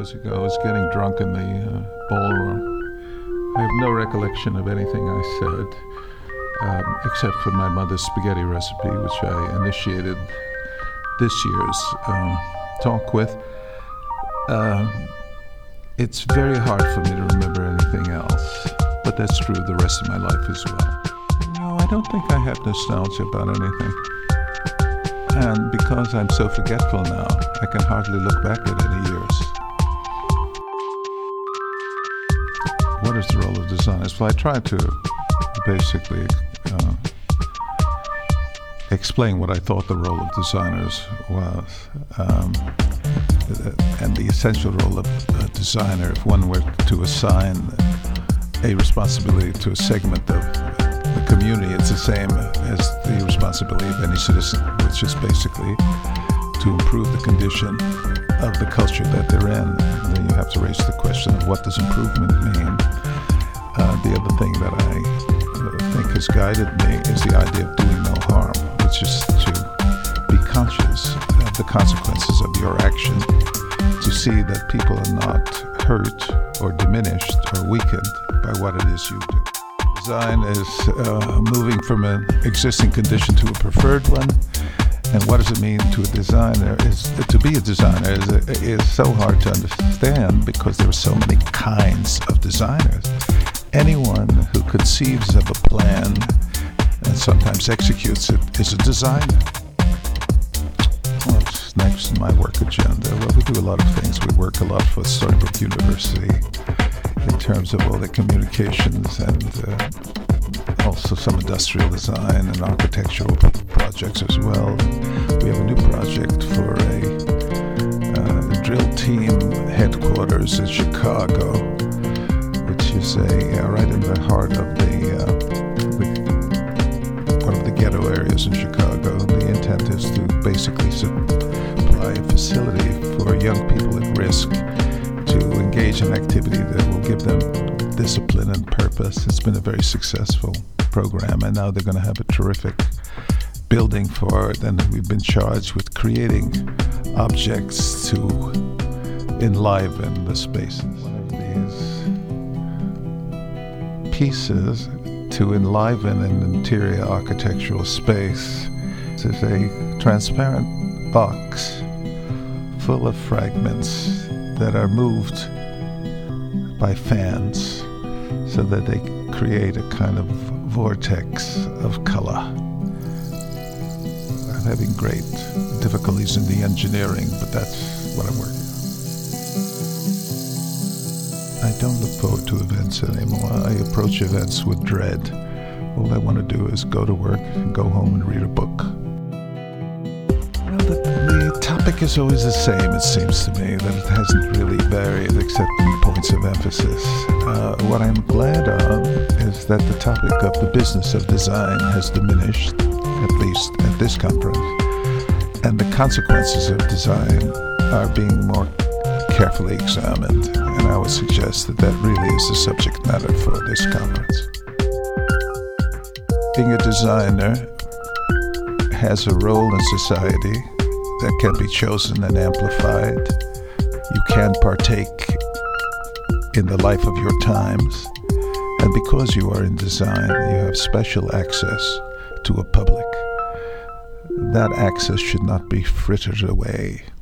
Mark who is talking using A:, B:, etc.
A: years ago. I was getting drunk in the ballroom. I have no recollection of anything I said, except for my mother's spaghetti recipe, which I initiated this year's talk with. It's very hard for me to remember anything else, but that's true the rest of my life as well. No, I don't think I have nostalgia about anything. And because I'm so forgetful now, I can hardly look back at any years. What is the role of designers? Well, I tried to basically explain what I thought the role of designers was, and the essential role of a designer, if one were to assign a responsibility to a segment of the community, it's the same as the responsibility of any citizen, which is basically to improve the condition of the culture that they're in. And then you have to raise the question of what does improvement mean. The other thing that I think has guided me is the idea of doing no harm, which is to be conscious of the consequences of your action, to see that people are not hurt or diminished or weakened by what it is you do. Design is moving from an existing condition to a preferred one. And what does it mean to a designer? To be a designer is so hard to understand because there are so many kinds of designers. Anyone who conceives of a plan and sometimes executes it is a designer. What's next in my work agenda? Well, we do a lot of things. We work a lot for Stony Brook University in terms of all the communications and also some industrial design and architectural projects as well. We have a new project for a drill team headquarters in Chicago, which is right in the heart of one of the ghetto areas in Chicago. The intent is to basically supply a facility for young people at risk to engage in activity that will give them discipline and purpose. It's been a very successful program, and now they're going to have a terrific building for it, and we've been charged with creating objects to enliven the spaces. One of these pieces to enliven an interior architectural space is a transparent box full of fragments that are moved by fans so that they create a kind of vortex of color. I'm having great difficulties in the engineering, but that's what I'm working on. I don't look forward to events anymore. I approach events with dread. All I want to do is go to work, go home and read a book. The topic is always the same, it seems to me, that it hasn't really varied except in points of emphasis. What I'm glad of is that the topic of the business of design has diminished, at least at this conference, and the consequences of design are being more carefully examined, and I would suggest that that really is the subject matter for this conference. Being a designer has a role in society that can be chosen and amplified. You can partake in the life of your times, and because you are in design, you have special access to a public. That access should not be frittered away.